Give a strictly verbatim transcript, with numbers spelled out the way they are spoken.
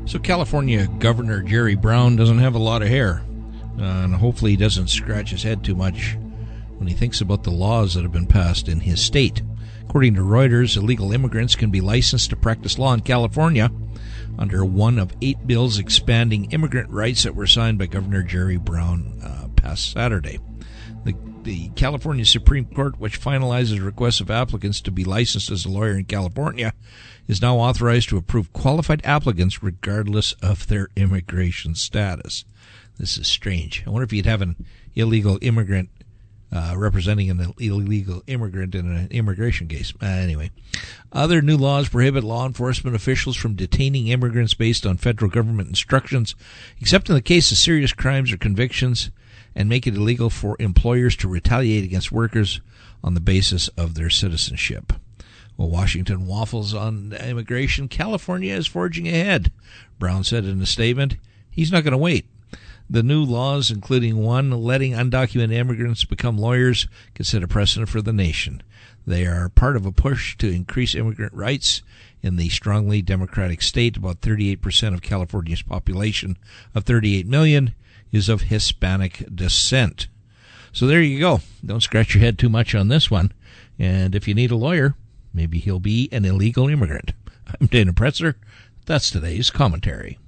So California Governor Jerry Brown doesn't have a lot of hair, uh, and hopefully he doesn't scratch his head too much when he thinks about the laws that have been passed in his state. According to Reuters, illegal immigrants can be licensed to practice law in California under one of eight bills expanding immigrant rights that were signed by Governor Jerry Brown uh, past Saturday. The, the California Supreme Court, which finalizes requests of applicants to be licensed as a lawyer in California, is now authorized to approve qualified applicants regardless of their immigration status. This is strange. I wonder if you'd have an illegal immigrant uh, representing an illegal immigrant in an immigration case. Uh, anyway, other new laws prohibit law enforcement officials from detaining immigrants based on federal government instructions, except in the case of serious crimes or convictions, and make it illegal for employers to retaliate against workers on the basis of their citizenship. Well, Washington waffles on immigration. California is forging ahead, Brown said in a statement. He's not going to wait. The new laws, including one letting undocumented immigrants become lawyers, could set a precedent for the nation. They are part of a push to increase immigrant rights in the strongly Democratic state. About thirty-eight percent of California's population of thirty-eight million is of Hispanic descent. So there you go. Don't scratch your head too much on this one. And if you need a lawyer, maybe he'll be an illegal immigrant. I'm Dana Pretzer. That's today's commentary.